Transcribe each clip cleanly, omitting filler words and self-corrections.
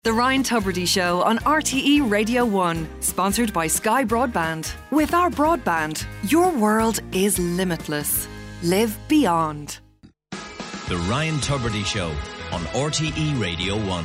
The Ryan Tubridy Show on RTE Radio 1, sponsored by Sky Broadband. With our broadband, your world is limitless. Live beyond. The Ryan Tubridy Show on RTE Radio 1.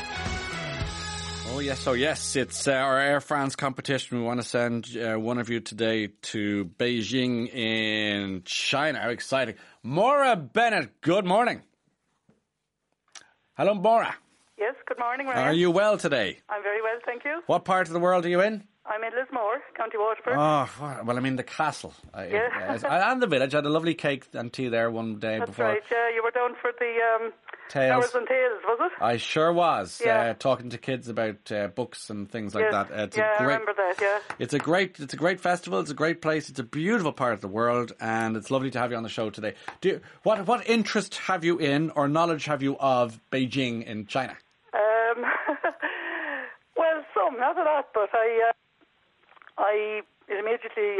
Oh yes, it's our Air France competition. We want to send one of you today to Beijing in China. How exciting. Maura Bennett, good morning. Hello, Maura. Yes, good morning, Ryan. Are you well today? I'm very well, thank you. What part of the world are you in? I'm in Lismore, County Waterford. Oh, well, I'm in the castle. And the village. I had a lovely cake and tea there one day before. That's right, yeah. You were down for the Tales. Towers and Tales, was it? I sure was. Yeah. Talking to kids about books and things like that. I remember that, yeah. It's a great festival. It's a great place. It's a beautiful part of the world, and it's lovely to have you on the show today. What interest have you in, or knowledge have you of Beijing in China? Well, some, not a lot, but it immediately,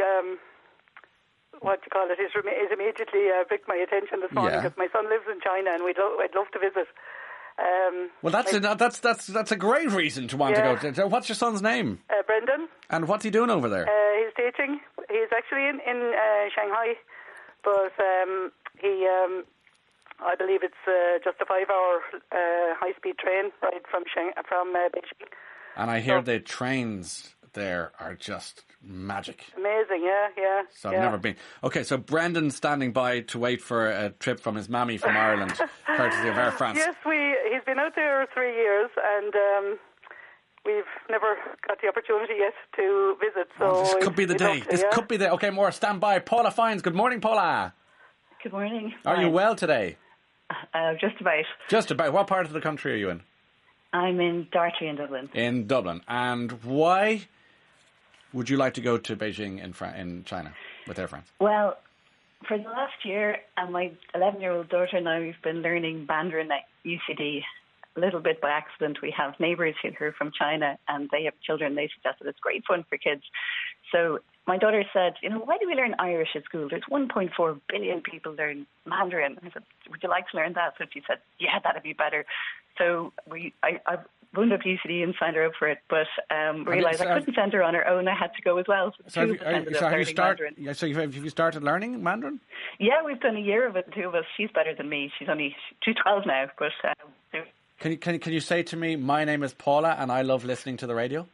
it immediately picked my attention this morning because my son lives in China and I'd love to visit. Well, that's a great reason to want to go to. What's your son's name? Brendan. And what's he doing over there? He's teaching. He's actually in Shanghai, but I believe it's just a 5-hour high-speed train ride from Beijing. And I hear the trains there are just magic. Amazing, yeah. So I've never been. Okay, so Brendan's standing by to wait for a trip from his mammy from Ireland, courtesy of Air France. Yes, he's been out there 3 years, and we've never got the opportunity yet to visit. So this could be the day. Could be the. Okay, more stand by. Paula Fines. Good morning, Paula. Good morning. Are you well today? Just about. Just about. What part of the country are you in? I'm in Dartry in Dublin. In Dublin. And why would you like to go to Beijing in China with Air France? Well, for the last year, my 11-year-old daughter and I, we've been learning Mandarin at UCD a little bit by accident. We have neighbours who are from China and they have children. They suggested it's great fun for kids. So my daughter said, why do we learn Irish at school? There's 1.4 billion people learn Mandarin. I said, would you like to learn that? So she said, yeah, that'd be better. So I wound up UCD and signed her up for it, but realised I couldn't send her on her own. I had to go as well. So have you started learning Mandarin? Yeah, we've done a year of it, the two of us. She's better than me. She's 12 now. But Can you say to me, my name is Paula and I love listening to the radio?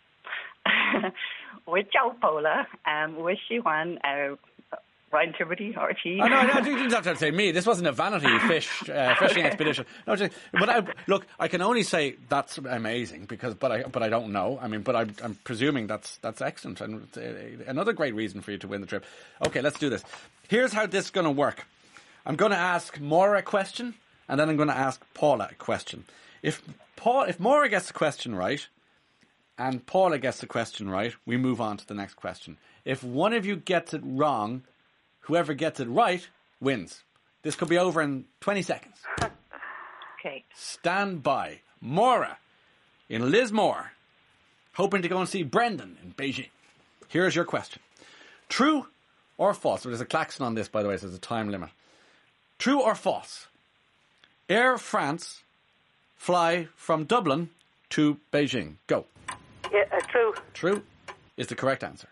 我叫 Paula, 我喜欢 Ryan Tubridy, RTE. Oh, no, you didn't have to say me. This wasn't a vanity fishing expedition. No, look, I can only say that's amazing but I don't know. But I'm presuming that's excellent and another great reason for you to win the trip. Okay, let's do this. Here's how this is going to work. I'm going to ask Maura a question, and then I'm going to ask Paula a question. If Maura gets the question right, and Paula gets the question right, we move on to the next question. If one of you gets it wrong, whoever gets it right wins. This could be over in 20 seconds. Okay. Stand by. Maura in Lismore, hoping to go and see Brendan in Beijing. Here's your question. True or false? There's a klaxon on this, by the way, so there's a time limit. True or false? Air France fly from Dublin to Beijing. Go. Yeah, true. True is the correct answer.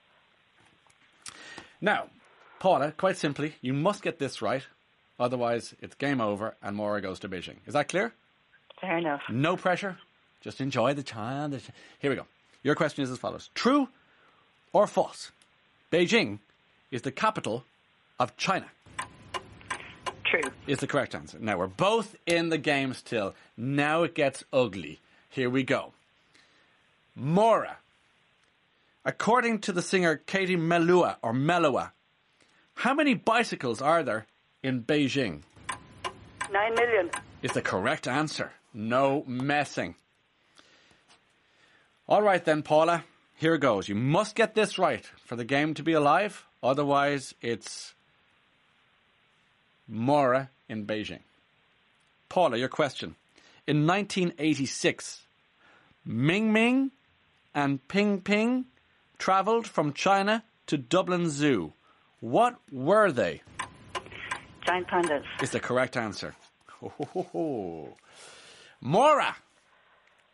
Now, Paula, quite simply, you must get this right. Otherwise, it's game over and Maura goes to Beijing. Is that clear? Fair enough. No pressure. Just enjoy the child. Here we go. Your question is as follows. True or false? Beijing is the capital of China. True. Is the correct answer. Now, we're both in the game still. Now it gets ugly. Here we go. Maura. According to the singer Katie Melua, how many bicycles are there in Beijing? 9 million. Is the correct answer. No messing. All right then, Paula. Here goes. You must get this right for the game to be alive. Otherwise, it's Maura in Beijing. Paula, your question. In 1986, Ming Ming and Ping Ping travelled from China to Dublin Zoo. What were they? Giant pandas. Is the correct answer. Maura,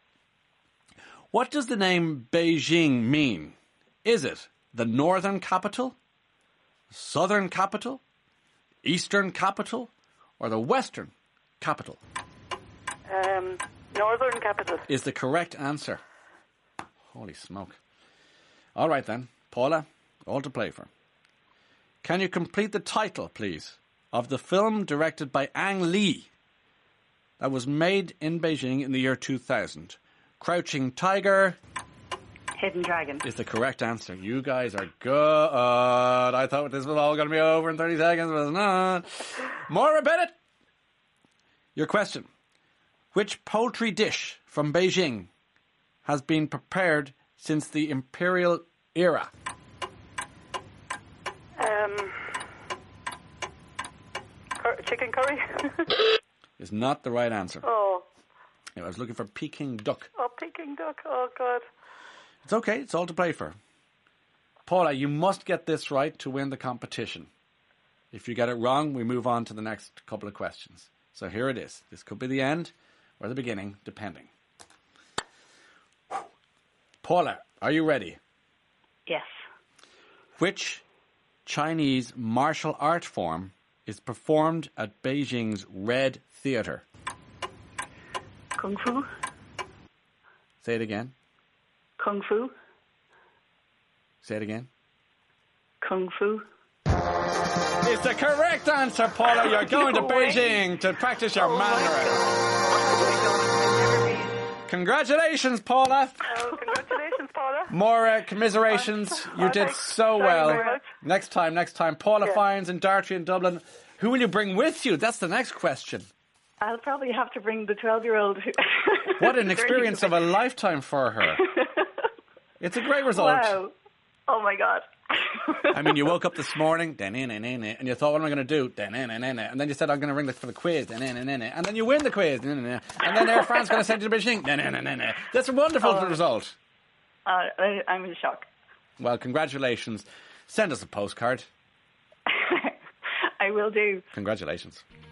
What does the name Beijing mean? Is it the northern capital, southern capital, eastern capital, or the western capital? Northern capital. Is the correct answer. Holy smoke. All right then, Paula, all to play for. Can you complete the title, please, of the film directed by Ang Lee that was made in Beijing in the year 2000? Crouching Tiger. Hidden Dragon. Is the correct answer. You guys are good. I thought this was all going to be over in 30 seconds, but it's not. Maura Bennett. Your question. Which poultry dish from Beijing has been prepared since the imperial era? Chicken curry. Is not the right answer. Oh. I was looking for Peking duck. Oh, Peking duck. Oh, God. It's okay. It's all to play for. Paula, you must get this right to win the competition. If you get it wrong, we move on to the next couple of questions. So here it is. This could be the end or the beginning, depending. Paula, are you ready? Yes. Which Chinese martial art form is performed at Beijing's Red Theatre? Kung Fu. Say it again. Kung Fu. Say it again. Kung Fu. It's the correct answer, Paula. You're going to Beijing to practice your Mandarin. Congratulations, Paula. Oh, congratulations, Paula. More commiserations. You did so well. Very much. Next time. Paula Fynes in Dartry in Dublin. Who will you bring with you? That's the next question. I'll probably have to bring the 12-year-old. What an experience of a lifetime for her. It's a great result. Wow. Oh, my God. I mean, you woke up this morning, and you thought, what am I going to do? And then you said, I'm going to ring for the quiz, and then you win the quiz, and then Air France is going to send you to Beijing. That's a wonderful result. I'm in shock. Well, congratulations. Send us a postcard. I will do. Congratulations.